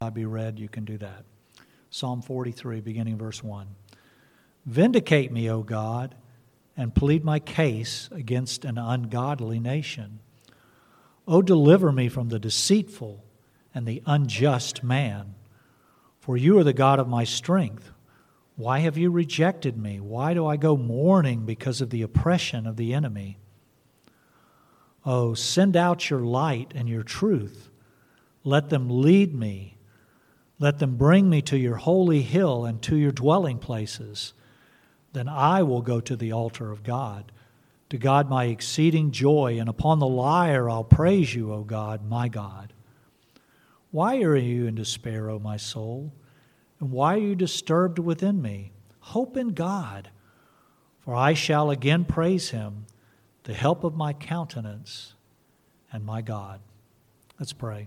be read, you can do that. Psalm 43, beginning verse 1. Vindicate me, O God, and plead my case against an ungodly nation. O deliver me from the deceitful and the unjust man, for you are the God of my strength. Why have you rejected me? Why do I go mourning because of the oppression of the enemy? Oh, send out your light and your truth. Let them lead me. Let them bring me to your holy hill and to your dwelling places. Then I will go to the altar of God, to God my exceeding joy, and upon the lyre I'll praise you, O God, my God. Why are you in despair, O my soul? And why are you disturbed within me? Hope in God, for I shall again praise him, the help of my countenance and my God. Let's pray.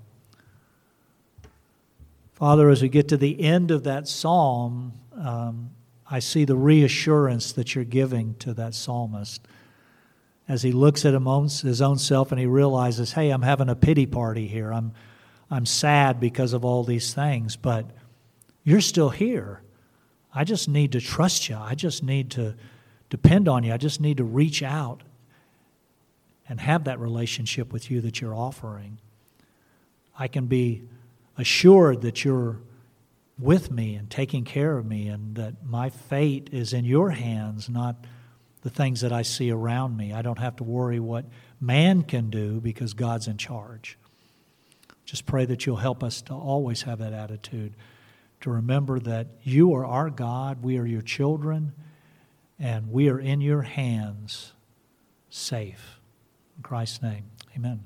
Father, as we get to the end of that psalm, I see the reassurance that you're giving to that psalmist as he looks at his own self and he realizes, hey, I'm having a pity party here. I'm sad because of all these things, but you're still here. I just need to trust you. I just need to depend on you. I just need to reach out and have that relationship with you that you're offering. I can be assured that you're with me and taking care of me, and that my fate is in your hands, not the things that I see around me. I don't have to worry what man can do because God's in charge. Just pray that you'll help us to always have that attitude, to remember that you are our God, we are your children, and we are in your hands, safe. In Christ's name, amen.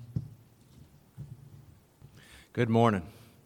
Good morning.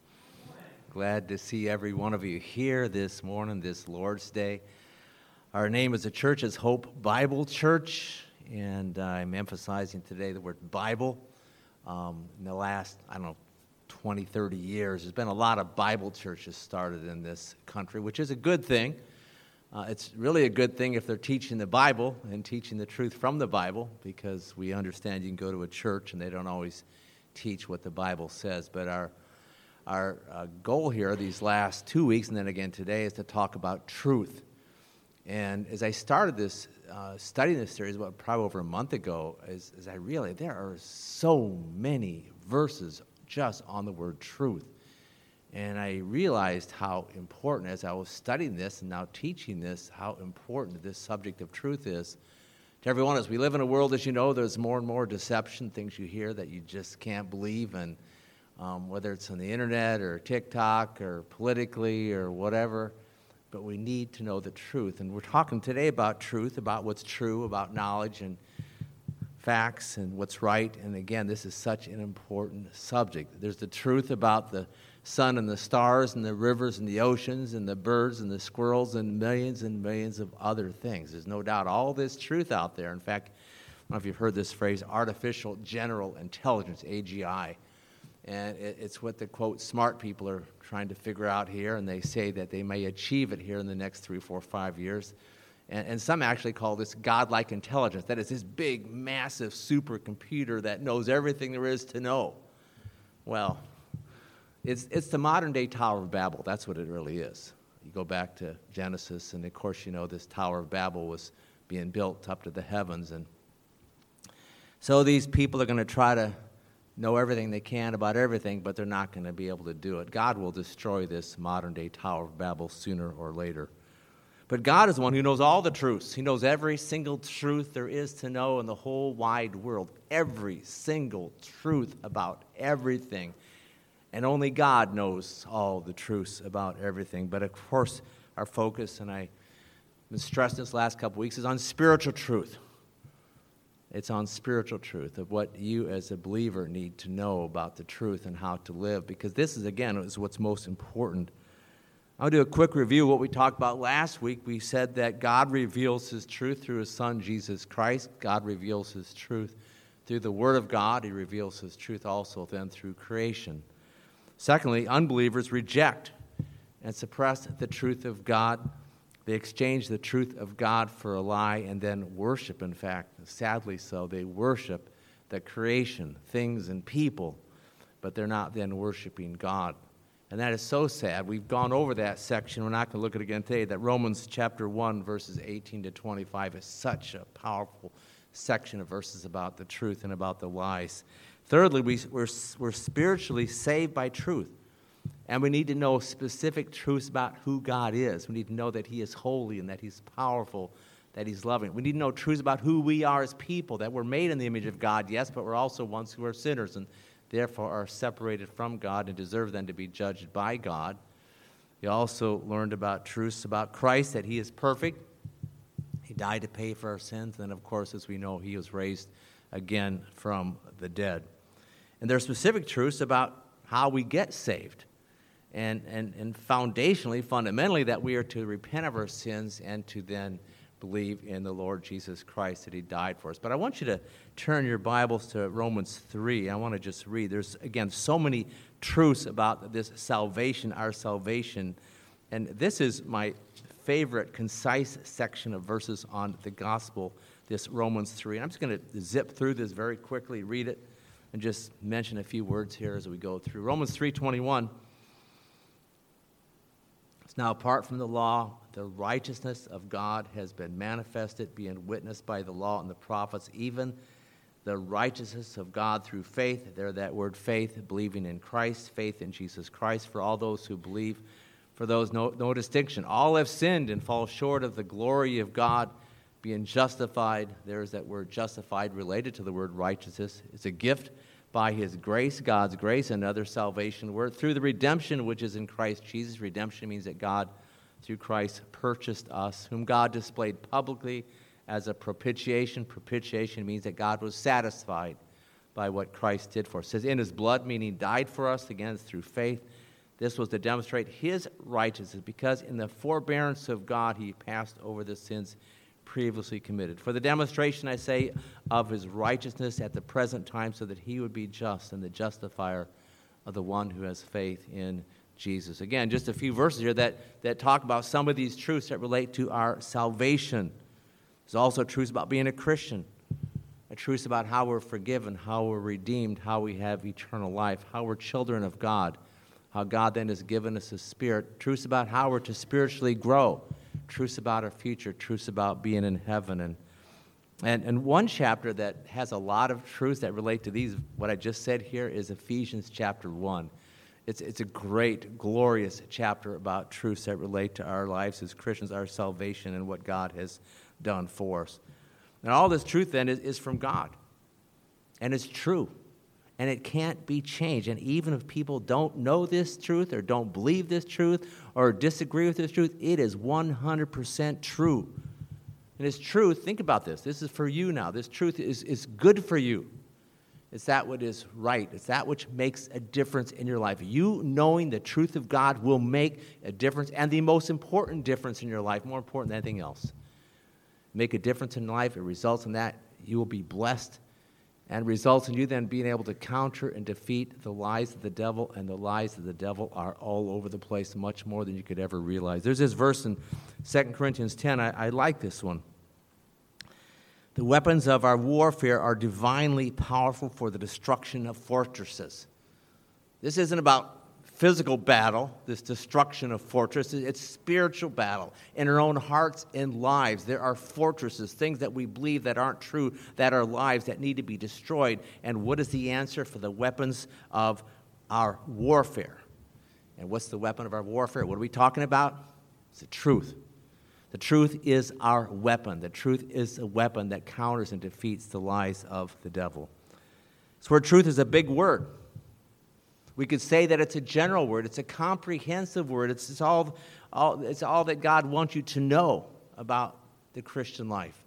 Glad to see every one of you here this morning, this Lord's Day. Our name as a church is Hope Bible Church, and I'm emphasizing today the word Bible. In the last, 20, 30 years, there's been a lot of Bible churches started in this country, which is a good thing. It's really a good thing if they're teaching the Bible and teaching the truth from the Bible, because we understand you can go to a church and they don't always teach what the Bible says. But our goal here these last 2 weeks and then again today is to talk about truth. And as I started this, studying this series, probably over a month ago, as I realized there are so many verses just on the word truth. And I realized how important, as I was studying this and now teaching this, how important this subject of truth is to everyone. As we live in a world, as you know, there's more and more deception, things you hear that you just can't believe, and whether it's on the internet or TikTok or politically or whatever, but we need to know the truth. And we're talking today about truth, about what's true, about knowledge and facts and what's right. And again, this is such an important subject. There's the truth about the sun and the stars and the rivers and the oceans and the birds and the squirrels and millions of other things. There's no doubt all this truth out there. In fact, I don't know if you've heard this phrase, artificial general intelligence, AGI. And it's what the, quote, smart people are trying to figure out here, and they say that they may achieve it here in the next 3, 4, 5 years. And some actually call this godlike intelligence. That is this big, massive supercomputer that knows everything there is to know. Well, it's the modern-day Tower of Babel. That's what it really is. You go back to Genesis, and of course, you know, this Tower of Babel was being built up to the heavens. And so these people are going to try to know everything they can about everything, but they're not going to be able to do it. God will destroy this modern-day Tower of Babel sooner or later. But God is the one who knows all the truths. He knows every single truth there is to know in the whole wide world. Every single truth about everything. And only God knows all the truths about everything. But of course, our focus, and I've been stressing this last couple weeks, is on spiritual truth. It's on spiritual truth of what you as a believer need to know about the truth and how to live, because this is, again, is what's most important. I'll do a quick review of what we talked about last week. We said that God reveals his truth through his Son, Jesus Christ. God reveals his truth through the Word of God. He reveals his truth also then through creation. Secondly, unbelievers reject and suppress the truth of God. They exchange the truth of God for a lie and then worship, in fact, sadly so, they worship the creation, things and people, but they're not then worshiping God. And that is so sad. We've gone over that section. We're not going to look at it again today. That Romans chapter 1, verses 18 to 25 is such a powerful section of verses about the truth and about the lies. Thirdly, we're spiritually saved by truth. And we need to know specific truths about who God is. We need to know that He is holy and that He's powerful, that He's loving. We need to know truths about who we are as people, that we're made in the image of God, yes, but we're also ones who are sinners and therefore are separated from God and deserve then to be judged by God. We also learned about truths about Christ, that He is perfect. He died to pay for our sins. And, of course, as we know, He was raised again from the dead. And there are specific truths about how we get saved. And foundationally, fundamentally, that we are to repent of our sins and to then believe in the Lord Jesus Christ, that He died for us. But I want you to turn your Bibles to Romans 3. I want to just read. There's, again, so many truths about this salvation, our salvation. And this is my favorite concise section of verses on the gospel, this Romans 3. And I'm just going to zip through this very quickly, read it, and just mention a few words here as we go through. Romans 3:21. Now, apart from the law, the righteousness of God has been manifested, being witnessed by the law and the prophets, even the righteousness of God through faith. There, that word faith, believing in Christ, faith in Jesus Christ, for all those who believe. For those, no distinction. All have sinned and fall short of the glory of God, being justified. There's that word justified related to the word righteousness. It's a gift by His grace, God's grace, another salvation word, through the redemption which is in Christ Jesus. Redemption means that God, through Christ, purchased us, whom God displayed publicly as a propitiation. Propitiation means that God was satisfied by what Christ did for us. It says, in His blood, meaning died for us, again, through faith. This was to demonstrate His righteousness, because in the forbearance of God, He passed over the sins previously committed. For the demonstration, I say, of His righteousness at the present time, so that He would be just and the justifier of the one who has faith in Jesus. Again, just a few verses here that talk about some of these truths that relate to our salvation. There's also truths about being a Christian, a truth about how we're forgiven, how we're redeemed, how we have eternal life, how we're children of God, how God then has given us His Spirit, truths about how we're to spiritually grow, truths about our future, truths about being in heaven. And one chapter that has a lot of truths that relate to these, what I just said here, is Ephesians chapter 1. It's a great, glorious chapter about truths that relate to our lives as Christians, our salvation, and what God has done for us. And all this truth then is from God. And it's true. And it can't be changed. And even if people don't know this truth or don't believe this truth or disagree with this truth, it is 100% true. And it's truth, think about this. This is for you now. This truth is good for you. It's that what is right. It's that which makes a difference in your life. You knowing the truth of God will make a difference, and the most important difference in your life, more important than anything else. Make a difference in life. It results in that you will be blessed, and results in you then being able to counter and defeat the lies of the devil, and the lies of the devil are all over the place, much more than you could ever realize. There's this verse in 2 Corinthians 10. I like this one. The weapons of our warfare are divinely powerful for the destruction of fortresses. This isn't about physical battle, this destruction of fortresses. It's spiritual battle in our own hearts and lives. There are fortresses, things that we believe that aren't true, that are lies, that need to be destroyed. And what is the answer for the weapons of our warfare? And what's the weapon of our warfare? What are we talking about? It's the truth. The truth is our weapon. The truth is a weapon that counters and defeats the lies of the devil. This word truth is a big word. We could say that it's a general word. It's a comprehensive word. It's all that God wants you to know about the Christian life.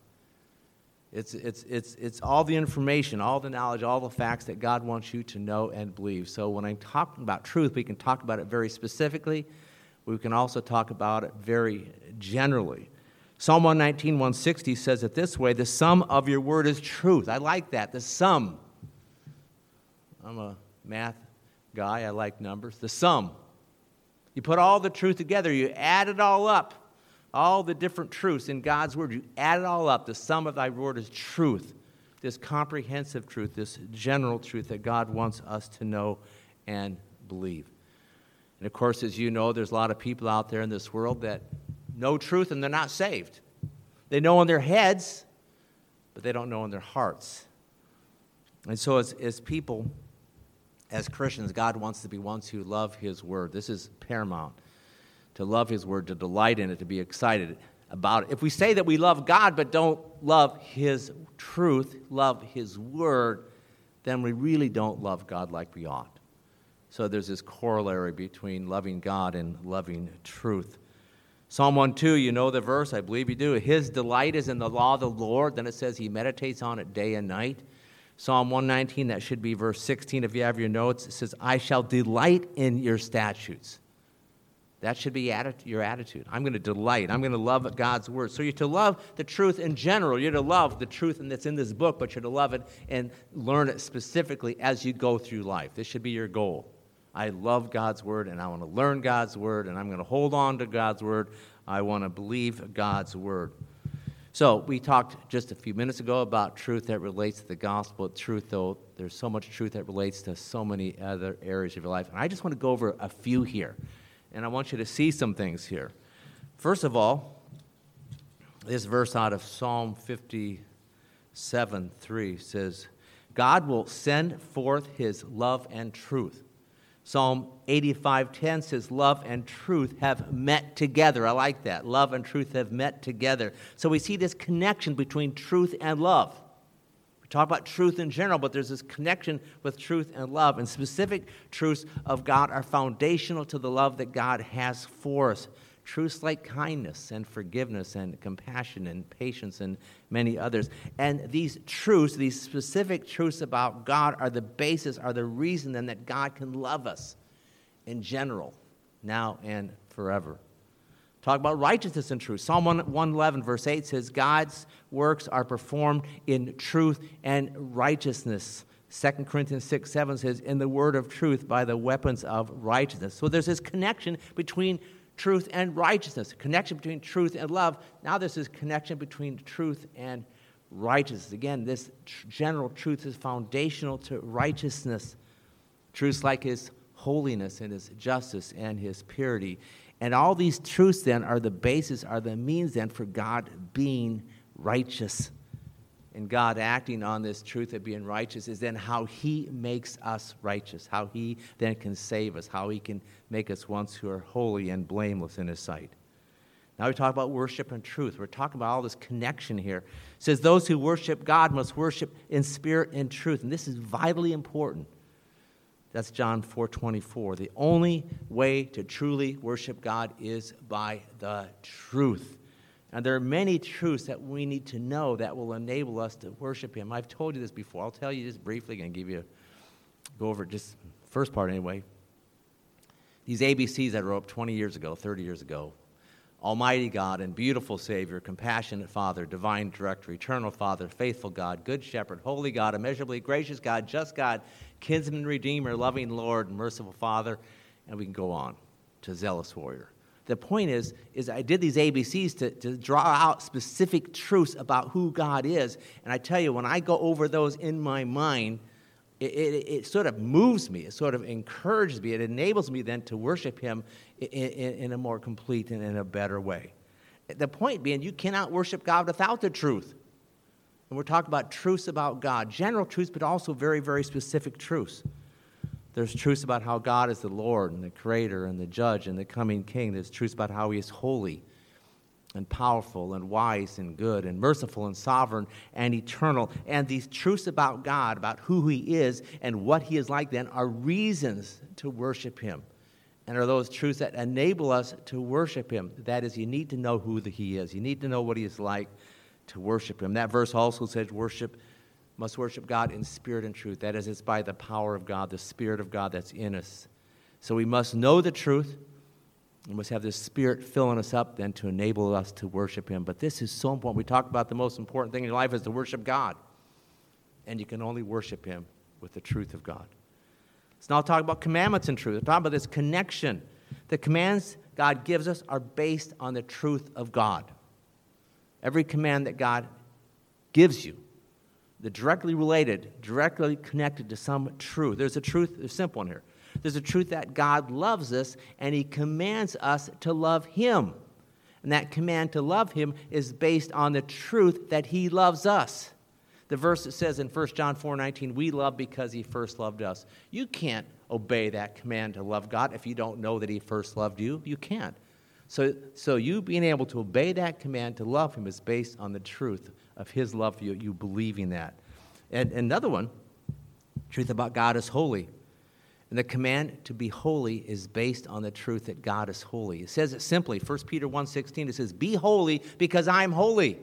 It's all the information, all the knowledge, all the facts that God wants you to know and believe. So when I'm talking about truth, we can talk about it very specifically. We can also talk about it very generally. Psalm 119, 160 says it this way: the sum of your word is truth. I like that, the sum. I'm a math guy. I like numbers. The sum. You put all the truth together. You add it all up. All the different truths in God's word. You add it all up. The sum of thy word is truth. This comprehensive truth, this general truth that God wants us to know and believe. And of course, as you know, there's a lot of people out there in this world that know truth and they're not saved. They know in their heads, but they don't know in their hearts. And so as people, as Christians, God wants to be ones who love His Word. This is paramount, to love His Word, to delight in it, to be excited about it. If we say that we love God but don't love His truth, love His Word, then we really don't love God like we ought. So there's this corollary between loving God and loving truth. Psalm 1:2, you know the verse, I believe you do. His delight is in the law of the Lord. Then it says He meditates on it day and night. Psalm 119, that should be verse 16 if you have your notes. It says, I shall delight in your statutes. That should be your attitude. I'm going to delight. I'm going to love God's word. So you're to love the truth in general. You're to love the truth that's in this book, but you're to love it and learn it specifically as you go through life. This should be your goal. I love God's word, and I want to learn God's word, and I'm going to hold on to God's word. I want to believe God's word. So we talked just a few minutes ago about truth that relates to the gospel. Truth, though, there's so much truth that relates to so many other areas of your life. And I just want to go over a few here. And I want you to see some things here. First of all, this verse out of Psalm 57:3 says, God will send forth His love and truth. Psalm 85:10 says, love and truth have met together. I like that. Love and truth have met together. So we see this connection between truth and love. We talk about truth in general, but there's this connection with truth and love. And specific truths of God are foundational to the love that God has for us. Truths like kindness and forgiveness and compassion and patience and many others. And these truths, these specific truths about God are the basis, are the reason then that God can love us in general, now and forever. Talk about righteousness and truth. Psalm 111 verse 8 says, God's works are performed in truth and righteousness. 2 Corinthians 6:7 says, in the word of truth by the weapons of righteousness. So there's this connection between truth and righteousness, a connection between truth and love. Now there's this connection between truth and righteousness. Again, this general truth is foundational to righteousness. Truths like His holiness and His justice and His purity. And all these truths then are the basis, are the means then for God being righteous. And God acting on this truth of being righteous is then how He makes us righteous, how He then can save us, how He can make us ones who are holy and blameless in His sight. Now we talk about worship and truth. We're talking about all this connection here. It says those who worship God must worship in spirit and truth. And this is vitally important. That's John 4:24. The only way to truly worship God is by the truth. And there are many truths that we need to know that will enable us to worship Him. I've told you this before. I'll tell you just briefly and go over just the first part anyway. These ABCs I wrote up 20 years ago, 30 years ago. Almighty God and beautiful Savior, compassionate Father, divine Director, eternal Father, faithful God, good Shepherd, holy God, immeasurably gracious God, just God, kinsman Redeemer, loving Lord, merciful Father, and we can go on to zealous warrior. The point is I did these ABCs to draw out specific truths about who God is. And I tell you, when I go over those in my mind, it sort of moves me. It sort of encourages me. It enables me then to worship Him in a more complete and in a better way. The point being, you cannot worship God without the truth. And we're talking about truths about God, general truths, but also very, very specific truths. There's truths about how God is the Lord and the Creator and the Judge and the coming King. There's truths about how He is holy and powerful and wise and good and merciful and sovereign and eternal. And these truths about God, about who He is and what He is like then, are reasons to worship Him. And are those truths that enable us to worship Him. That is, you need to know who He is. You need to know what He is like to worship Him. That verse also says must worship God in spirit and truth. That is, it's by the power of God, the Spirit of God that's in us. So we must know the truth. We must have this Spirit filling us up then to enable us to worship Him. But this is so important. We talk about the most important thing in your life is to worship God. And you can only worship Him with the truth of God. So now I'll talk about commandments and truth. I'll talk about this connection. The commands God gives us are based on the truth of God. Every command that God gives you, they're directly related, directly connected to some truth. There's a simple one here. There's a truth that God loves us, and he commands us to love him. And that command to love him is based on the truth that he loves us. The verse that says in 1 John 4:19, we love because he first loved us. You can't obey that command to love God if you don't know that he first loved you. You can't. So you being able to obey that command to love him is based on the truth of his love for you, you believing that. And another one, truth about God is holy. And the command to be holy is based on the truth that God is holy. It says it simply, 1 Peter 1:16, it says, be holy because I'm holy.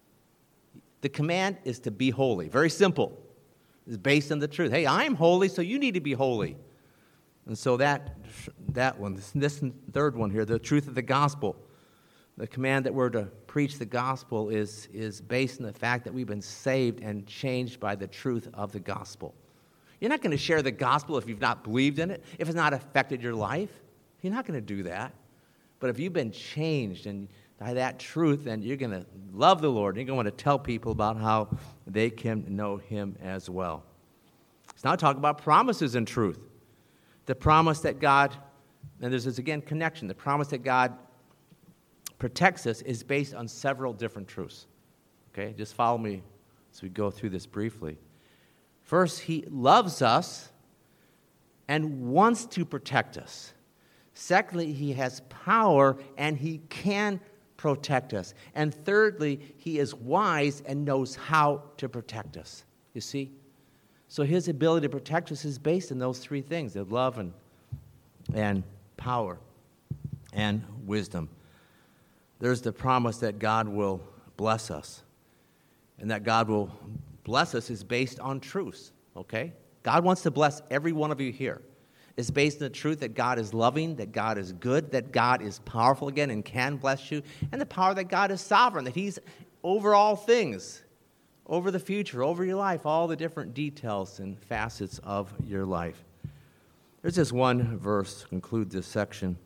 The command is to be holy. Very simple. It's based on the truth. Hey, I'm holy, so you need to be holy. And so that one, this third one here, the truth of the gospel. The command that we're to preach the gospel is based on the fact that we've been saved and changed by the truth of the gospel. You're not going to share the gospel if you've not believed in it, if it's not affected your life. You're not going to do that. But if you've been changed and by that truth, then you're going to love the Lord. You're going to want to tell people about how they can know him as well. Let's now talk about promises and truth. The promise that God, and there's this, again, connection. The promise that God protects us is based on several different truths. Okay, just follow me as we go through this briefly. First, he loves us and wants to protect us. Secondly, he has power and he can protect us. And thirdly, he is wise and knows how to protect us. You see? So his ability to protect us is based on those three things, the love and power and wisdom. There's the promise that God will bless us. And that God will bless us is based on truths, okay? God wants to bless every one of you here. It's based on the truth that God is loving, that God is good, that God is powerful again and can bless you, and the power that God is sovereign, that he's over all things, over the future, over your life, all the different details and facets of your life. There's this one verse to conclude this section.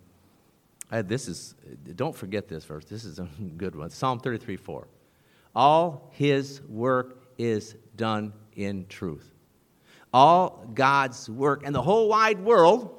Don't forget this verse. This is a good one. Psalm 33:4. All his work is done in truth. All God's work and the whole wide world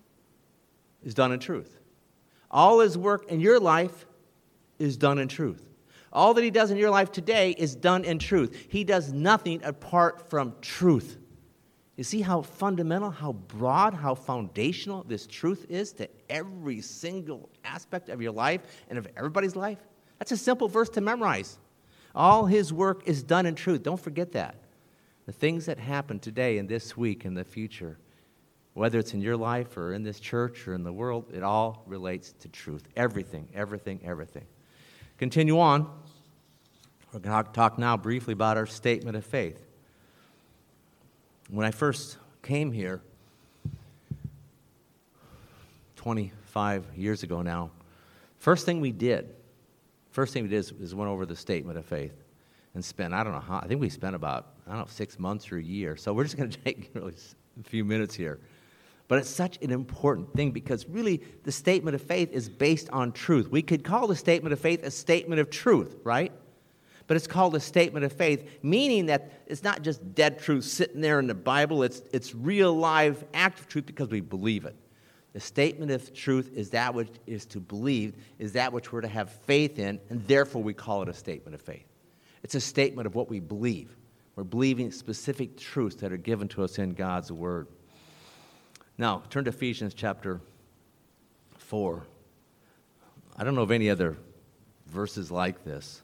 is done in truth. All his work in your life is done in truth. All that he does in your life today is done in truth. He does nothing apart from truth. You see how fundamental, how broad, how foundational this truth is to every single aspect of your life and of everybody's life? That's a simple verse to memorize. All his work is done in truth. Don't forget that. The things that happen today and this week and the future, whether it's in your life or in this church or in the world, it all relates to truth. Everything, everything, everything. Continue on. We're going to talk now briefly about our statement of faith. When I first came here, 25 years ago now, first thing we did is went over the statement of faith and spent, I think we spent about, 6 months or a year. So we're just going to take really a few minutes here. But it's such an important thing because really the statement of faith is based on truth. We could call the statement of faith a statement of truth, right? But it's called a statement of faith, meaning that it's not just dead truth sitting there in the Bible. It's real, live, active truth because we believe it. The statement of truth is that which is to believe, is that which we're to have faith in, and therefore we call it a statement of faith. It's a statement of what we believe. We're believing specific truths that are given to us in God's Word. Now, turn to Ephesians chapter 4. I don't know of any other verses like this.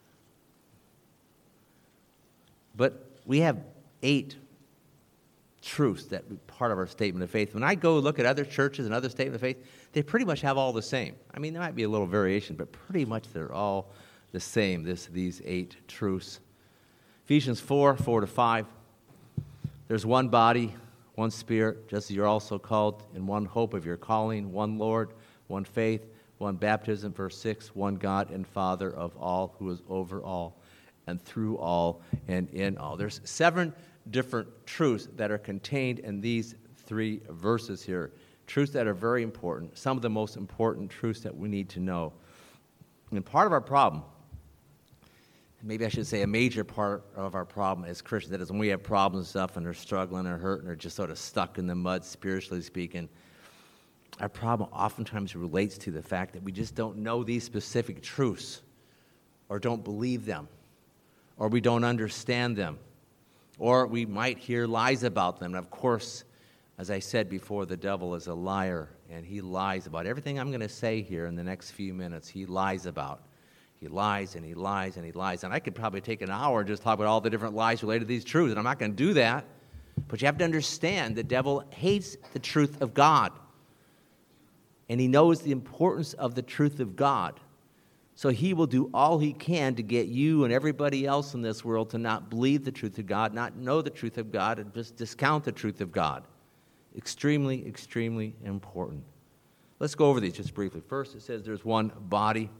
But we have 8 truths that are part of our statement of faith. When I go look at other churches and other statements of faith, they pretty much have all the same. I mean, there might be a little variation, but pretty much they're all the same, these 8 truths. Ephesians 4:4-5. There's one body, one Spirit, just as you're also called in one hope of your calling, one Lord, one faith, one baptism. Verse 6, one God and Father of all, who is over all and through all and in all. There's 7 different truths that are contained in these 3 verses here. Truths that are very important, some of the most important truths that we need to know. And part of our problem maybe I should say a major part of our problem as Christians, that is when we have problems and stuff and are struggling or hurting or just sort of stuck in the mud, spiritually speaking, our problem oftentimes relates to the fact that we just don't know these specific truths or don't believe them or we don't understand them or we might hear lies about them. And of course, as I said before, the devil is a liar and he lies about everything I'm going to say here in the next few minutes. He lies about. He lies and he lies and he lies. And I could probably take an hour and just talk about all the different lies related to these truths, and I'm not going to do that. But you have to understand the devil hates the truth of God. And he knows the importance of the truth of God. So he will do all he can to get you and everybody else in this world to not believe the truth of God, not know the truth of God, and just discount the truth of God. Extremely, extremely important. Let's go over these just briefly. First, it says there's one body.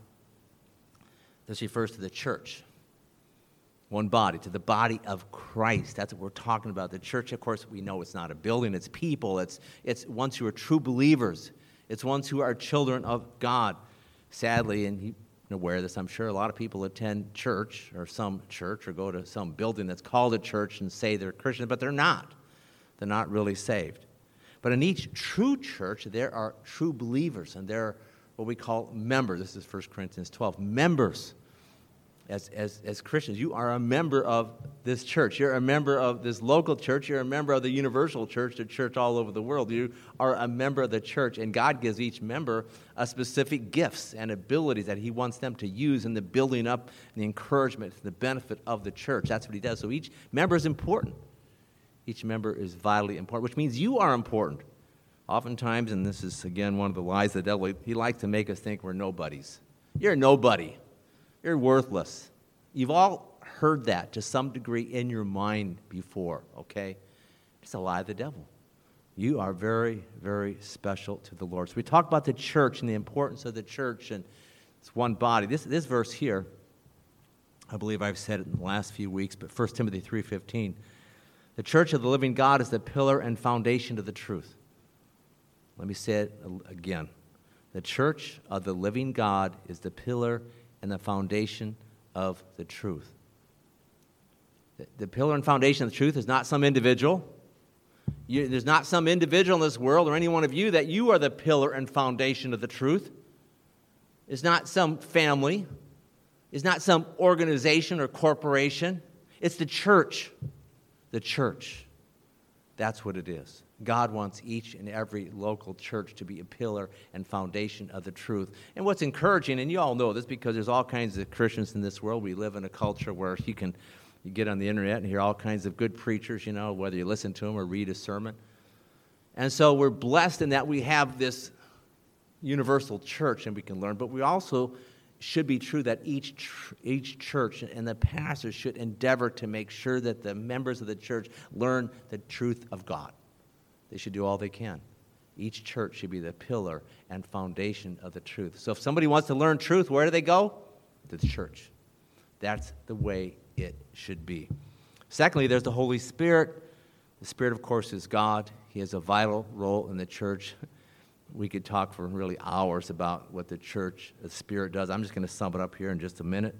This refers to the church. One body, to the body of Christ. That's what we're talking about. The church, of course, we know it's not a building, it's people. It's ones who are true believers. It's ones who are children of God. Sadly, and you're aware of this, I'm sure, a lot of people attend church or go to some building that's called a church and say they're Christian, but they're not. They're not really saved. But in each true church, there are true believers, and there are what we call members. This is 1 Corinthians 12. Members. As Christians, you are a member of this church. You're a member of this local church. You're a member of the universal church, the church all over the world. You are a member of the church, and God gives each member a specific gifts and abilities that he wants them to use in the building up and the encouragement, the benefit of the church. That's what he does. So each member is important. Each member is vitally important, which means you are important. Oftentimes, and this is, again, one of the lies of the devil, he likes to make us think we're nobodies. You're a nobody. You're worthless. You've all heard that to some degree in your mind before, okay? It's a lie of the devil. You are very, very special to the Lord. So we talk about the church and the importance of the church, and it's one body. This verse here, I believe I've said it in the last few weeks, but 1 Timothy 3:15, the church of the living God is the pillar and foundation of the truth. Let me say it again. The church of the living God is the pillar and the foundation of the truth. The pillar and foundation of the truth is not some individual. There's not some individual in this world or any one of you that you are the pillar and foundation of the truth. It's not some family. It's not some organization or corporation. It's the church. The church. That's what it is. God wants each and every local church to be a pillar and foundation of the truth. And what's encouraging, and you all know this because there's all kinds of Christians in this world. We live in a culture where you get on the internet and hear all kinds of good preachers, whether you listen to them or read a sermon. And so we're blessed in that we have this universal church and we can learn, but we also should be true that each church and the pastors should endeavor to make sure that the members of the church learn the truth of God. They should do all they can. Each church should be the pillar and foundation of the truth. So if somebody wants to learn truth, where do they go? To the church. That's the way it should be. Secondly, there's the Holy Spirit. The Spirit, of course, is God. He has a vital role in the church. We could talk for really hours about what the church, the Spirit does. I'm just going to sum it up here in just a minute.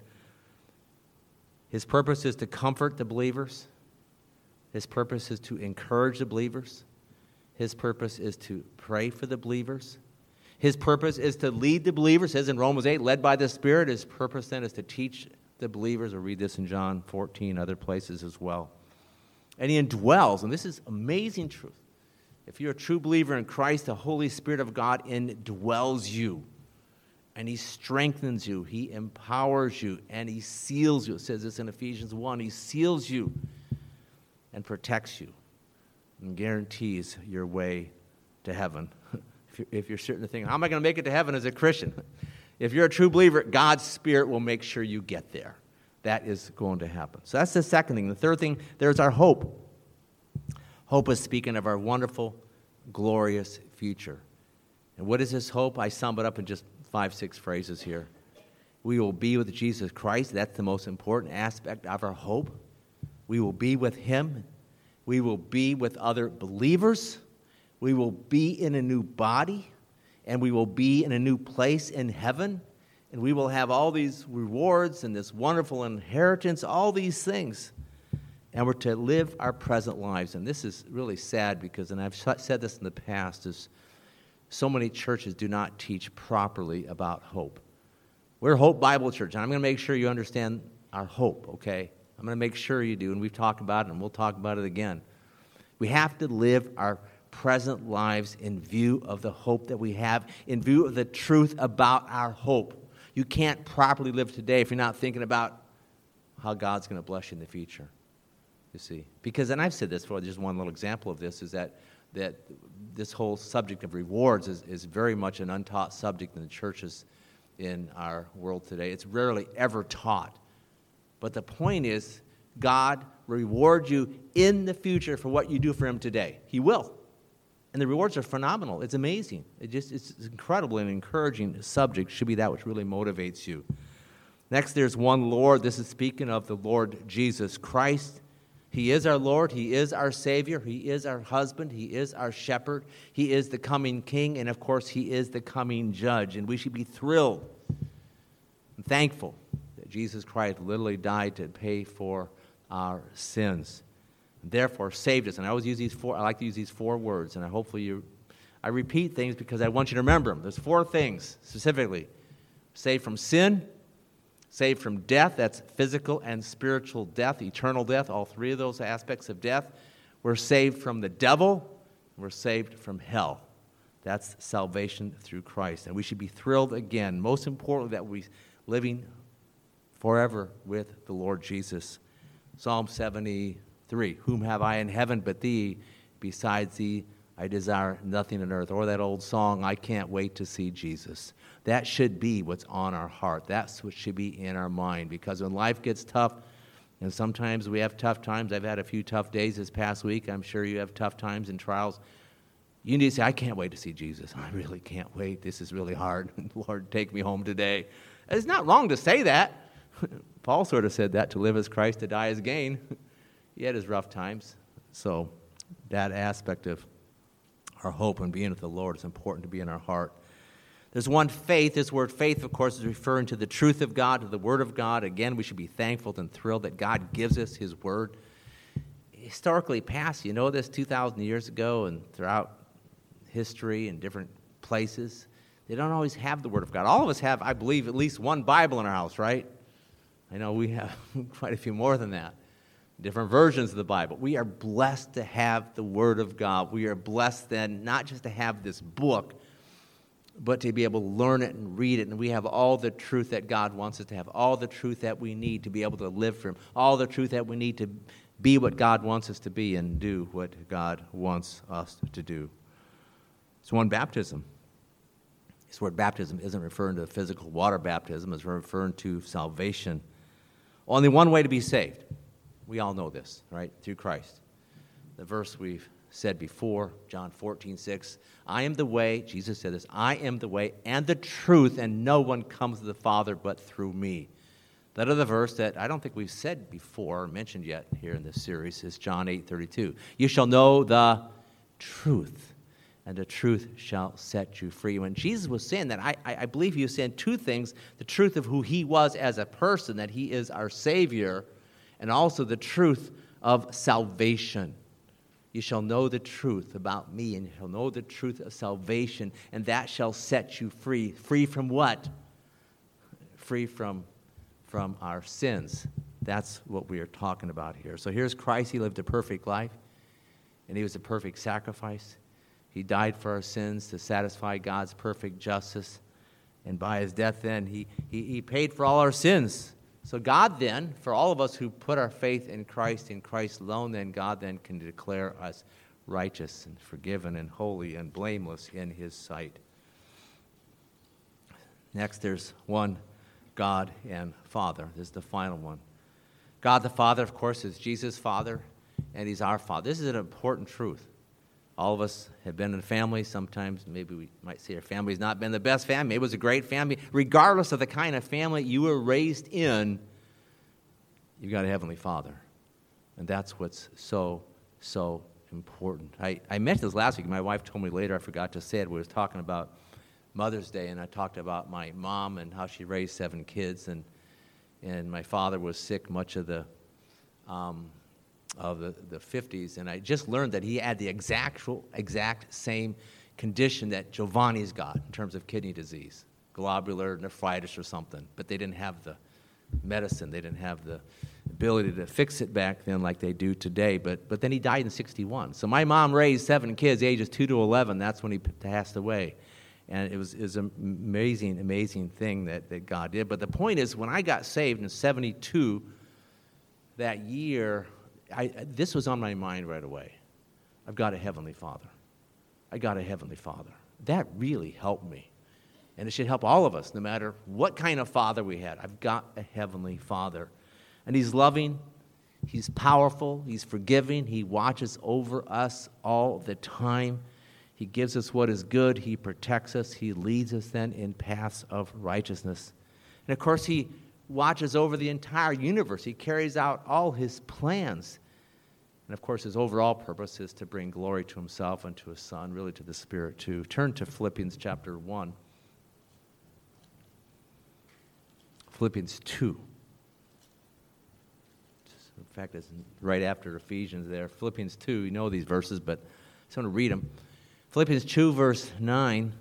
His purpose is to comfort the believers. His purpose is to encourage the believers. His purpose is to pray for the believers. His purpose is to lead the believers. It says in Romans 8, led by the Spirit. His purpose then is to teach the believers. We'll read this in John 14, other places as well. And he indwells, and this is amazing truth. If you're a true believer in Christ, the Holy Spirit of God indwells you. And he strengthens you. He empowers you. And he seals you. It says this in Ephesians 1. He seals you and protects you and guarantees your way to heaven. If you're certain to think, how am I going to make it to heaven as a Christian? If you're a true believer, God's Spirit will make sure you get there. That is going to happen. So that's the second thing. The third thing, there's our hope. Hope is speaking of our wonderful, glorious future. And what is this hope? I sum it up in just 5-6 phrases here. We will be with Jesus Christ. That's the most important aspect of our hope. We will be with him. We will be with other believers. We will be in a new body. And we will be in a new place in heaven. and we will have all these rewards and this wonderful inheritance, all these things. And we're to live our present lives. And this is really sad because, and I've said this in the past, is so many churches do not teach properly about hope. We're Hope Bible Church, and I'm going to make sure you understand our hope, okay? I'm going to make sure you do, and we've talked about it, and we'll talk about it again. We have to live our present lives in view of the hope that we have, in view of the truth about our hope. You can't properly live today if you're not thinking about how God's going to bless you in the future. You see, because, and I've said this before, just one little example of this is that this whole subject of rewards is very much an untaught subject in the churches in our world today. It's rarely ever taught. But the point is, God will reward you in the future for what you do for Him today. He will. And the rewards are phenomenal. It's amazing. It's incredible and encouraging subject. It should be that which really motivates you. Next, there's one Lord. This is speaking of the Lord Jesus Christ. He is our Lord. He is our Savior. He is our husband. He is our shepherd. He is the coming King. And, of course, He is the coming Judge. And we should be thrilled and thankful that Jesus Christ literally died to pay for our sins. And therefore, saved us. And I like to use these four words. And I repeat things because I want you to remember them. There's four things specifically. Saved from sin. Saved from death, that's physical and spiritual death, eternal death, all three of those aspects of death. We're saved from the devil. We're saved from hell. That's salvation through Christ. And we should be thrilled again, most importantly, that we're living forever with the Lord Jesus. Psalm 73, whom have I in heaven but thee? Besides thee, I desire nothing on earth. Or that old song, I can't wait to see Jesus. That should be what's on our heart. That's what should be in our mind. Because when life gets tough, and sometimes we have tough times. I've had a few tough days this past week. I'm sure you have tough times and trials. You need to say, I can't wait to see Jesus. I really can't wait. This is really hard. Lord, take me home today. It's not wrong to say that. Paul sort of said that, to live as Christ, to die as gain. He had his rough times. So that aspect of our hope and being with the Lord is important to be in our heart. There's one faith. This word faith, of course, is referring to the truth of God, to the Word of God. Again, we should be thankful and thrilled that God gives us His Word. Historically past, you know this, 2,000 years ago and throughout history in different places, they don't always have the Word of God. All of us have, I believe, at least one Bible in our house, right? I know we have quite a few more than that. Different versions of the Bible. We are blessed to have the Word of God. We are blessed then not just to have this book, but to be able to learn it and read it. And we have all the truth that God wants us to have, all the truth that we need to be able to live for Him, all the truth that we need to be what God wants us to be and do what God wants us to do. It's one baptism. This word baptism isn't referring to physical water baptism. It's referring to salvation. Only one way to be saved. We all know this, right? Through Christ. The verse we've said before, John 14:6, I am the way, Jesus said this, I am the way and the truth, and no one comes to the Father but through me. That other verse that I don't think we've said before or mentioned yet here in this series is John 8:32. You shall know the truth, and the truth shall set you free. When Jesus was saying that, I believe He was saying two things: the truth of who He was as a person, that He is our Savior, and also the truth of salvation. You shall know the truth about me, and you shall know the truth of salvation, and that shall set you free. Free from what? Free from our sins. That's what we are talking about here. So here's Christ. He lived a perfect life, and He was a perfect sacrifice. He died for our sins to satisfy God's perfect justice, and by His death then, He paid for all our sins. So God then, for all of us who put our faith in Christ alone, then God then can declare us righteous and forgiven and holy and blameless in His sight. Next, there's one God and Father. This is the final one. God the Father, of course, is Jesus' Father, and He's our Father. This is an important truth. All of us have been in a family. Sometimes maybe we might say our family's not been the best family. Maybe it was a great family. Regardless of the kind of family you were raised in, you've got a Heavenly Father. And that's what's so important. I mentioned this last week. My wife told me later, I forgot to say it. We were talking about Mother's Day, and I talked about my mom and how she raised 7 kids, and my father was sick much of the 50s, and I just learned that he had the exact same condition that Giovanni's got in terms of kidney disease, globular nephritis or something, but they didn't have the medicine, they didn't have the ability to fix it back then like they do today, but then he died in 61. So my mom raised 7 kids, ages 2 to 11, that's when he passed away. And it was an amazing thing that God did. But the point is, when I got saved in 72, that year, this was on my mind right away. I've got a Heavenly Father. I got a Heavenly Father. That really helped me. And it should help all of us, no matter what kind of father we had. I've got a Heavenly Father. And He's loving, He's powerful, He's forgiving, He watches over us all the time. He gives us what is good, He protects us, He leads us then in paths of righteousness. And of course, He watches over the entire universe. He carries out all His plans. And of course, His overall purpose is to bring glory to Himself and to His Son, really to the Spirit too. Turn to Philippians chapter 1. Philippians 2. In fact, it's right after Ephesians there. Philippians 2, you know these verses, but I just want to read them. Philippians 2, verse 9.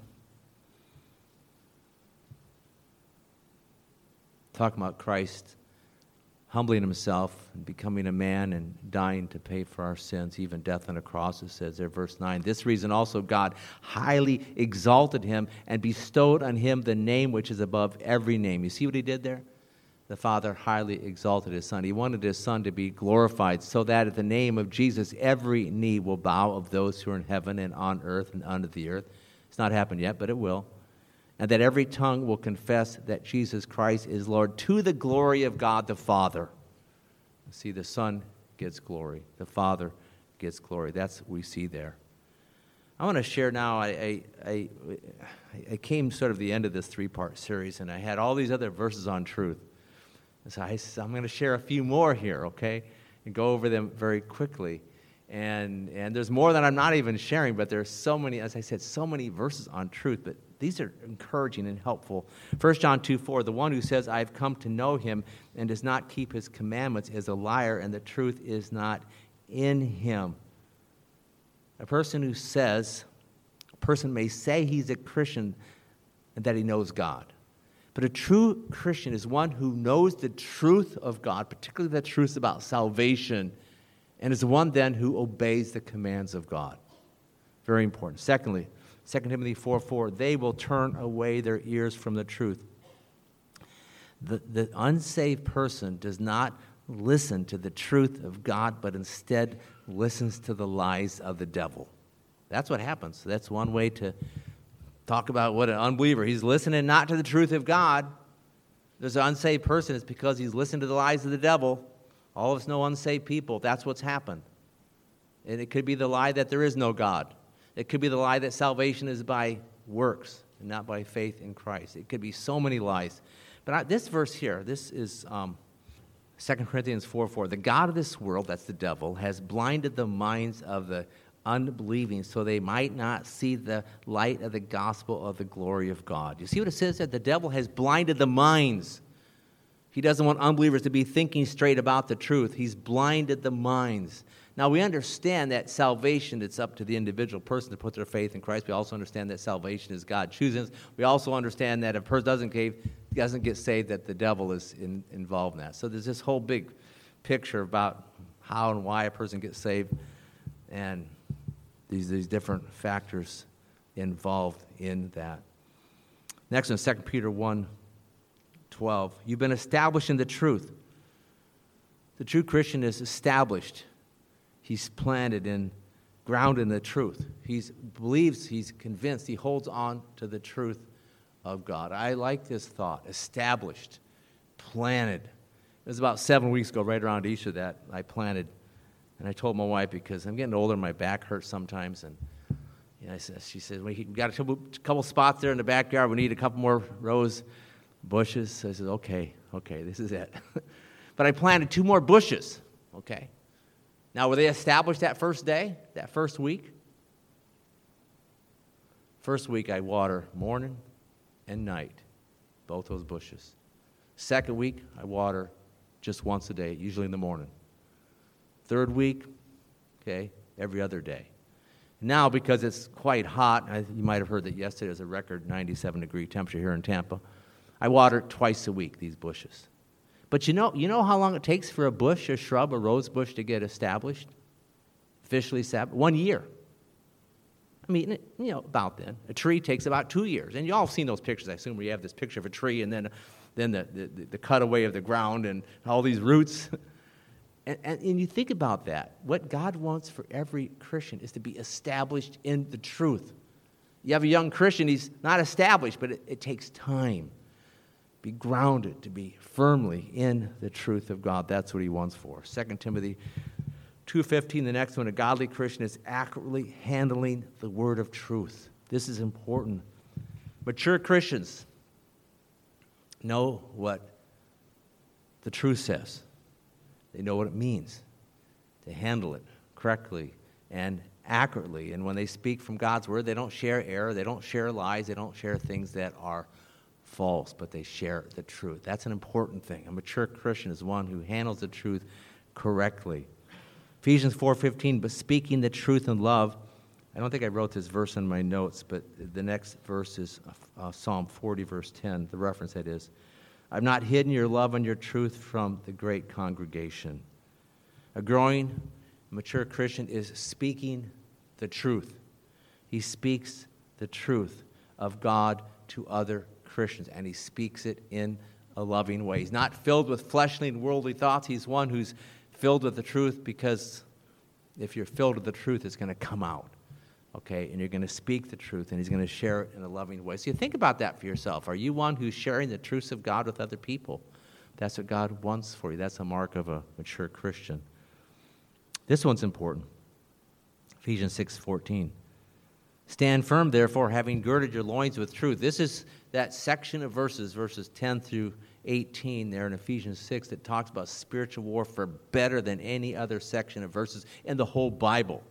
Talking about Christ humbling Himself and becoming a man and dying to pay for our sins, even death on a cross, it says there, verse 9. This reason also God highly exalted Him and bestowed on Him the name which is above every name. You see what He did there? The Father highly exalted His Son. He wanted His Son to be glorified so that at the name of Jesus every knee will bow of those who are in heaven and on earth and under the earth. It's not happened yet, but it will. And that every tongue will confess that Jesus Christ is Lord to the glory of God the Father. See, the Son gets glory. The Father gets glory. That's what we see there. I want to share now, I came sort of the end of this 3-part series, and I had all these other verses on truth. So I'm going to share a few more here, okay, and go over them very quickly. And there's more that I'm not even sharing, but there's so many, as I said, so many verses on truth, but these are encouraging and helpful. 1 John 2:4, the one who says, I have come to know Him and does not keep His commandments is a liar, and the truth is not in him. A person may say he's a Christian and that he knows God. But a true Christian is one who knows the truth of God, particularly the truth about salvation, and is the one then who obeys the commands of God. Very important. Secondly, 2 Timothy 4:4, they will turn away their ears from the truth. The unsaved person does not listen to the truth of God, but instead listens to the lies of the devil. That's what happens. That's one way to talk about what an unbeliever. He's listening not to the truth of God. There's an unsaved person. It's because he's listened to the lies of the devil. All of us know unsaved people. That's what's happened. And it could be the lie that there is no God. It could be the lie that salvation is by works and not by faith in Christ. It could be so many lies. But this verse here, this is 2 Corinthians 4:4. The god of this world, that's the devil, has blinded the minds of the unbelieving so they might not see the light of the gospel of the glory of God. You see what it says there? The devil has blinded the minds. He doesn't want unbelievers to be thinking straight about the truth. He's blinded the minds. Now, we understand that salvation, it's up to the individual person to put their faith in Christ. We also understand that salvation is God choosing us. We also understand that if a person doesn't get saved, that the devil is involved in that. So there's this whole big picture about how and why a person gets saved, and these different factors involved in that. Next one, 2 Peter 1:12. You've been established in the truth. The true Christian is established. He's planted and grounded in the truth. He believes, he's convinced, he holds on to the truth of God. I like this thought, established, planted. It was about 7 weeks ago, right around Easter, that I planted. And I told my wife, because I'm getting older, my back hurts sometimes. And she said, we got a couple spots there in the backyard. We need a couple more rows, bushes. So I said, okay, this is it. But I planted 2 more bushes, okay. Now, were they established that first day, that first week? First week I water morning, and night, both those bushes. Second week, I water just once a day, usually in the morning. Third week, okay, every other day. Now, because it's quite hot, you might have heard that yesterday was a record 97-degree temperature here in Tampa, I water twice a week, these bushes. But you know how long it takes for a bush, a shrub, a rose bush to get established? Officially established? 1 year. I mean, about then. A tree takes about 2 years. And you all have seen those pictures, I assume, where you have this picture of a tree and then the cutaway of the ground and all these roots. And you think about that. What God wants for every Christian is to be established in the truth. You have a young Christian, he's not established, but it takes time. Be grounded, to be firmly in the truth of God. That's what he wants for. 2 Timothy 2:15, the next one, a godly Christian is accurately handling the word of truth. This is important. Mature Christians know what the truth says. They know what it means. They handle it correctly and accurately. And when they speak from God's word, they don't share error, they don't share lies, they don't share things that are false, but they share the truth. That's an important thing. A mature Christian is one who handles the truth correctly. Ephesians 4:15, but speaking the truth in love. I don't think I wrote this verse in my notes, but the next verse is Psalm 40, verse 10, the reference that is. I've not hidden your love and your truth from the great congregation. A growing, mature Christian is speaking the truth. He speaks the truth of God to other Christians, and he speaks it in a loving way. He's not filled with fleshly and worldly thoughts. He's one who's filled with the truth, because if you're filled with the truth, it's going to come out, okay? And you're going to speak the truth, and he's going to share it in a loving way. So you think about that for yourself. Are you one who's sharing the truths of God with other people? That's what God wants for you. That's a mark of a mature Christian. This one's important. Ephesians 6:14. Stand firm, therefore, having girded your loins with truth. This is that section of verses 10 through 18 there in Ephesians 6 that talks about spiritual warfare better than any other section of verses in the whole Bible.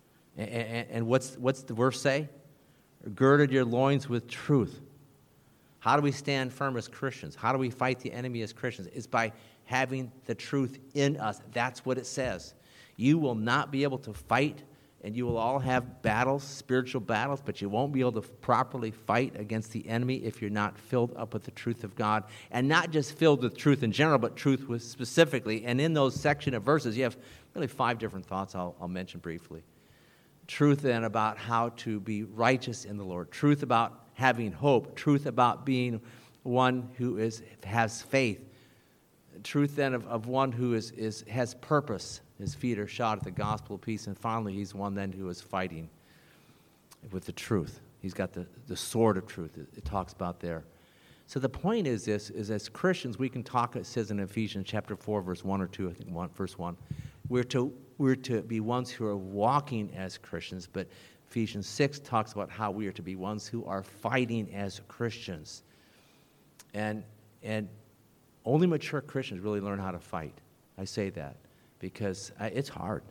And what's the verse say? Girded your loins with truth. How do we stand firm as Christians? How do we fight the enemy as Christians? It's by having the truth in us. That's what it says. You will not be able to fight, and you will all have battles, spiritual battles, but you won't be able to properly fight against the enemy if you're not filled up with the truth of God. And not just filled with truth in general, but truth with specifically. And in those section of verses, you have really 5 different thoughts I'll mention briefly. Truth then about how to be righteous in the Lord. Truth about having hope. Truth about being one who has faith. Truth then of one who has purpose. His feet are shod at the gospel of peace. And finally, he's one then who is fighting with the truth. He's got the sword of truth. It talks about there. So the point is this, is as Christians, we can talk, it says in Ephesians chapter 4, verse 1 or 2, I think verse 1. We're to be ones who are walking as Christians, but Ephesians 6 talks about how we are to be ones who are fighting as Christians. And only mature Christians really learn how to fight. I say that because it's hard,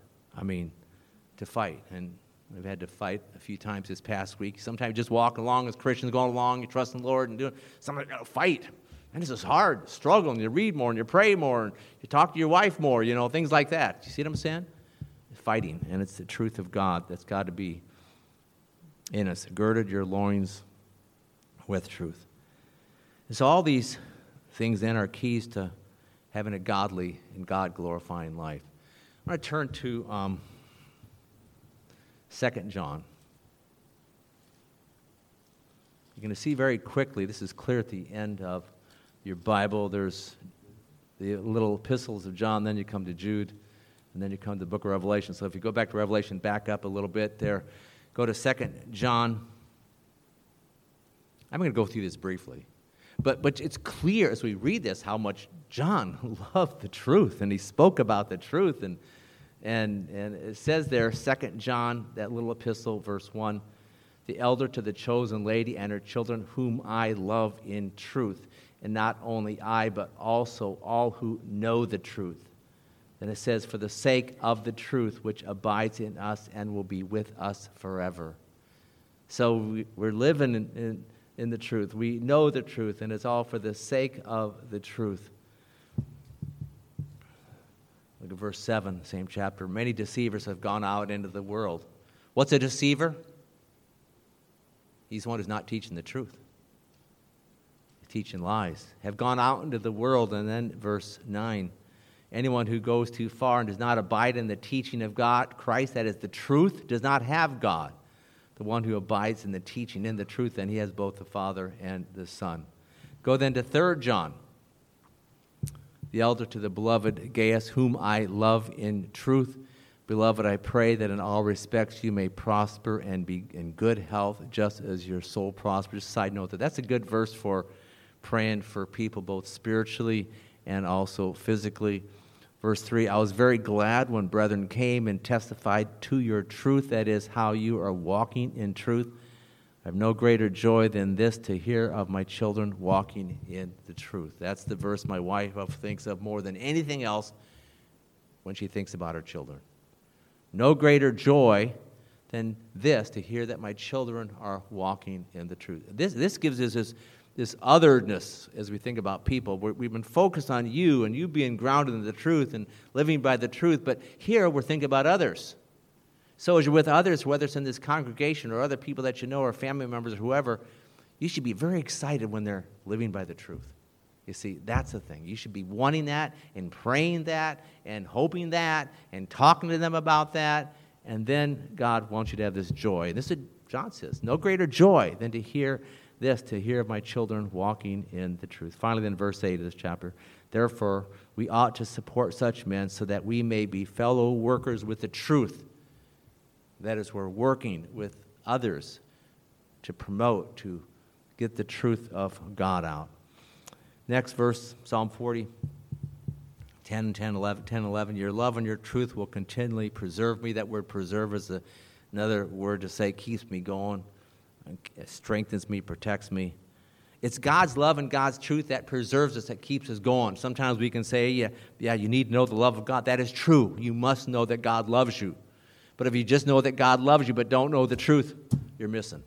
to fight. And we've had to fight a few times this past week. Sometimes just walk along as Christians, going along, you trust in the Lord and doing. Sometimes you got to fight. And this is hard, struggling. You read more and you pray more and you talk to your wife more, things like that. You see what I'm saying? Fighting, and it's the truth of God that's got to be in us. Girded your loins with truth. And so all these things then are keys to having a godly and God-glorifying life. I'm going to turn to 2 John. You're going to see very quickly, this is clear at the end of your Bible. There's the little epistles of John, then you come to Jude, and then you come to the book of Revelation. So if you go back to Revelation, back up a little bit there, go to 2 John. I'm going to go through this briefly. But it's clear as we read this how much John loved the truth, and he spoke about the truth. And it says there, 2 John, that little epistle, verse 1, the elder to the chosen lady and her children, whom I love in truth, and not only I, but also all who know the truth. Then it says, for the sake of the truth which abides in us and will be with us forever. So we're living in the truth. We know the truth, and it's all for the sake of the truth. Look at verse 7, same chapter. Many deceivers have gone out into the world. What's a deceiver? He's one who's not teaching the truth. He's teaching lies. Have gone out into the world. And then verse 9. Anyone who goes too far and does not abide in the teaching of God, Christ, that is the truth, does not have God. The one who abides in the teaching, in the truth, then he has both the Father and the Son. Go then to 3 John. The elder to the beloved Gaius, whom I love in truth. Beloved, I pray that in all respects you may prosper and be in good health, just as your soul prospers. Side note, that's a good verse for praying for people, both spiritually and also physically. Verse 3, I was very glad when brethren came and testified to your truth, that is, how you are walking in truth. I have no greater joy than this, to hear of my children walking in the truth. That's the verse my wife thinks of more than anything else when she thinks about her children. No greater joy than this, to hear that my children are walking in the truth. This gives us this otherness as we think about people. We've been focused on you and you being grounded in the truth and living by the truth, but here we're thinking about others. So as you're with others, whether it's in this congregation or other people that you know or family members or whoever, you should be very excited when they're living by the truth. You see, that's the thing. You should be wanting that and praying that and hoping that and talking to them about that. And then God wants you to have this joy. This is what John says, no greater joy than to hear this, to hear of my children walking in the truth. Finally, then, verse 8 of this chapter, therefore, we ought to support such men so that we may be fellow workers with the truth. That is, we're working with others to promote, to get the truth of God out. Next verse, Psalm 40, 10, 11. Your love and your truth will continually preserve me. That word preserve is another word to say keeps me going, strengthens me, protects me. It's God's love and God's truth that preserves us, that keeps us going. Sometimes we can say, yeah, you need to know the love of God. That is true. You must know that God loves you. But if you just know that God loves you but don't know the truth, you're missing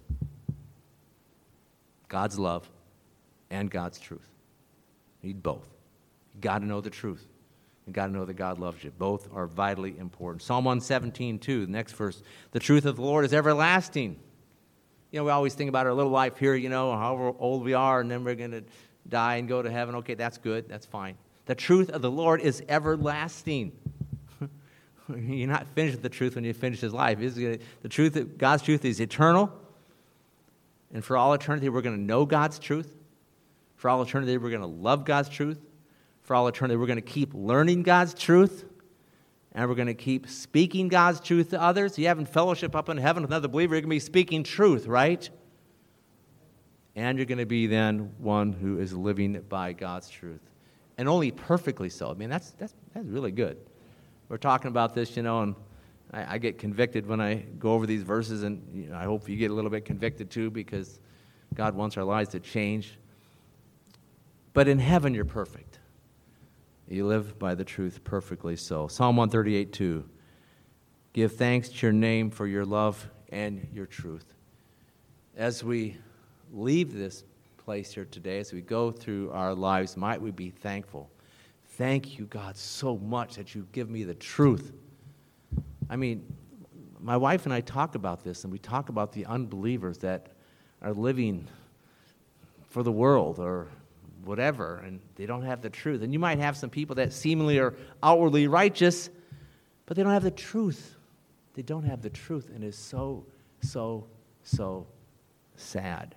God's love and God's truth. You need both. You've got to know the truth. You've got to know that God loves you. Both are vitally important. Psalm 117:2, the next verse. The truth of the Lord is everlasting. You know, we always think about our little life here, however old we are, and then we're going to die and go to heaven. Okay, that's good. That's fine. The truth of the Lord is everlasting. You're not finished with the truth when you finish His life. The truth, God's truth is eternal. And for all eternity, we're going to know God's truth. For all eternity, we're going to love God's truth. For all eternity, we're going to keep learning God's truth. And we're going to keep speaking God's truth to others. You having fellowship up in heaven with another believer, you're going to be speaking truth, right? And you're going to be then one who is living by God's truth. And only perfectly so. I mean, that's really good. We're talking about this, and I get convicted when I go over these verses, and I hope you get a little bit convicted too, because God wants our lives to change. But in heaven, you're perfect. You live by the truth perfectly so. Psalm 138:2. Give thanks to your name for your love and your truth. As we leave this place here today, as we go through our lives, might we be thankful. Thank you, God, so much that you give me the truth. I mean, my wife and I talk about this, and we talk about the unbelievers that are living for the world or whatever, and they don't have the truth. And you might have some people that seemingly are outwardly righteous, but they don't have the truth. They don't have the truth, and it's so, so, so sad.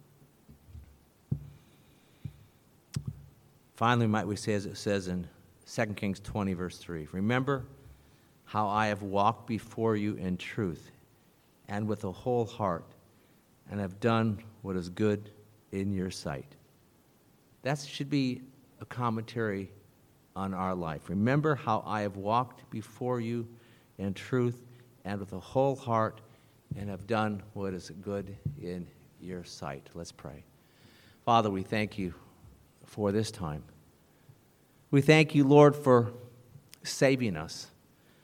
Finally, might we say, as it says in 2 Kings 20, verse 3, remember how I have walked before you in truth and with a whole heart, and have done what is good in your sight. That should be a commentary on our life. Remember how I have walked before you in truth and with a whole heart, and have done what is good in your sight. Let's pray. Father, we thank you for this time. We thank you, Lord, for saving us,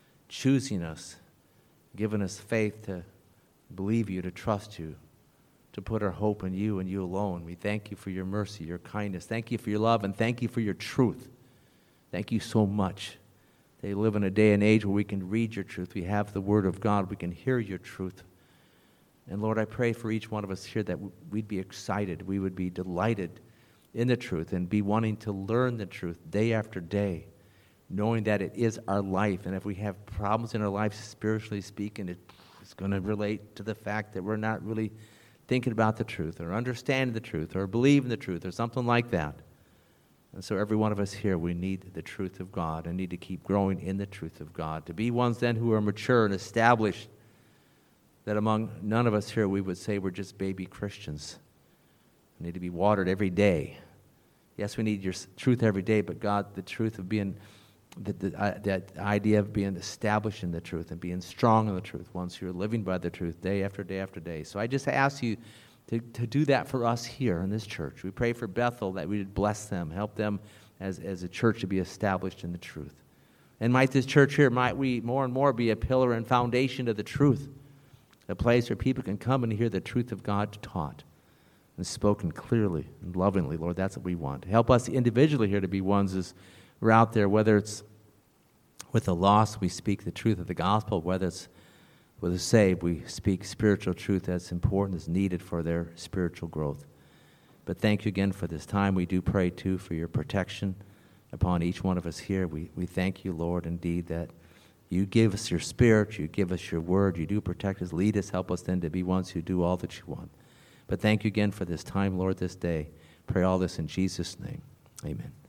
choosing us, giving us faith to believe you, to trust you, to put our hope in you and you alone. We thank you for your mercy, your kindness. Thank you for your love, and thank you for your truth. Thank you so much. They live in a day and age where we can read your truth. We have the Word of God. We can hear your truth. And Lord, I pray for each one of us here that we'd be excited. We would be delighted in the truth and be wanting to learn the truth day after day, knowing that it is our life. And if we have problems in our life, spiritually speaking, it's going to relate to the fact that we're not really thinking about the truth or understanding the truth or believing the truth or something like that. And so every one of us here, we need the truth of God and need to keep growing in the truth of God, to be ones then who are mature and established, that among none of us here we would say we're just baby Christians. We need to be watered every day. Yes, we need your truth every day, but God, the truth of being, that idea of being established in the truth and being strong in the truth, once you're living by the truth day after day after day. So I just ask you to do that for us here in this church. We pray for Bethel that we would bless them, help them as a church to be established in the truth. And might this church here, might we more and more be a pillar and foundation of the truth, a place where people can come and hear the truth of God taught and spoken clearly and lovingly. Lord, that's what we want. Help us individually here to be ones as we're out there, whether it's with the lost, we speak the truth of the gospel, whether it's with the saved, we speak spiritual truth that's important, that's needed for their spiritual growth. But thank you again for this time. We do pray, too, for your protection upon each one of us here. We thank you, Lord, indeed, that you give us your spirit, you give us your word, you do protect us, lead us, help us then to be ones who do all that you want. But thank you again for this time, Lord, this day. Pray all this in Jesus' name. Amen.